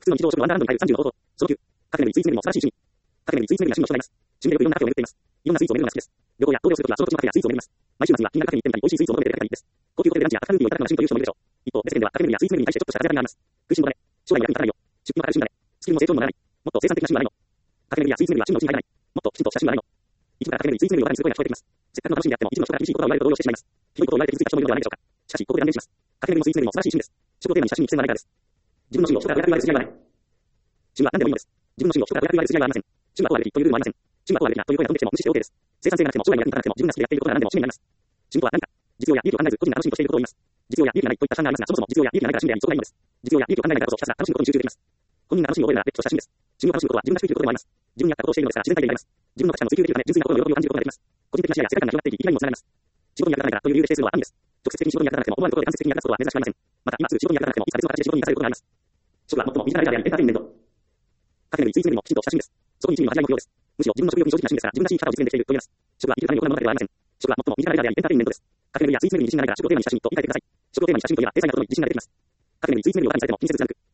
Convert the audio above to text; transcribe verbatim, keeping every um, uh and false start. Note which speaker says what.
Speaker 1: 普通の日常を食のワンダーランドに変えるさんじゅうの方法。そのきゅう。各年に追い詰めるも素晴らしい趣味。各年に追い詰めるには趣味の人がいます。趣味でよくいろんなカフェを巡っています。いろんなスイーツを巡るのが好きです。旅行や同僚するときはその土地のカフェやスイーツを巡ります。毎週末には気になるカフェに行ってみたり、美味しいスイーツを求めて出かけたりいいです。高級ホテルでランチやアフタヌーティーをいただくのが趣味という人もいるでしょう。一方、別件ではカフェ巡りやスイーツ巡りに対してちょっとした風当たりがあります。食いしん坊だね。将来の役に立たないよ。出費もかかる趣味だね。スキルも成長にもならない。もっと生産的な趣味はないの。カフェ巡りやスイーツ巡りは趣味のうちに入らない。もっときちんとした趣味はないの。一部からカフェ巡り、スイーツ巡りを話す声が聞こえてきます。せっかくの楽しみであっても、一部の人が厳しい言葉を言われると動揺してしまいます。ひどいことを言われて傷ついた人もいるのではないでしょうか。しかし、ここで断言します。カフェ巡りもスイーツ巡りも素晴らしい趣味です。食をテーマにした趣味に必要なライターです。自分の趣味を人から親から言われる筋合いはない。趣味は何でもいいのです。自分の趣味を人から親から言われる筋合いはありません。趣味はとはべきというルールもありません。趣味はとはべきなという声が飛んできても無視して OK です。生産性がなくても将来に役に立たなくても自分が好きでやっていることが何でも趣味になります。趣味とは何か。実用や利益を考えず個人が楽しみとしていることを言います。実用や利益がないといった勘がありますが、そもそも実用や利益がないから趣味であり、そこがいいのです。実用や利益を考えないからこそひたすら楽しむことに集中できます。本人が楽しみを覚えるなら別とした趣味です。趣味を楽しむことは自分が低いということでもあります。自分に合ったことをしているのですから自然体でいられます。自分の価値観を追求できるため純粋な心の喜びを感じることができます。個人的な視野や世界観が広がっていき、生きがいにもつながります。仕事に役立たないからという理由で否定するのは安易です。直接的に仕事に役立たなくても思わぬところで間接的に役立つことは珍しくありません。また、今すぐ仕事に役立たなくてもいつか別の形で仕事に役立てることがあります。食は最も身近なライターでありエンターテインメント。カフェ巡り、スイーツ巡りもきちんとした趣味です。そこに一味の味わいも不要です。むしろ自分の食欲に正直な趣味ですから、自分らしい生き方を実現できていると言えます。食は生きるために行うものだけではありません。食は最も身近なライターでありエンターテインメントです。カフェ巡りやスイーツ巡りに自信がないから食をテーマにした趣味と理解してください。食をテーマにした趣味というのは定裁なことに自信が出てきます。カフェ巡り、スイーツ巡りをバカにされても気にせず貫く。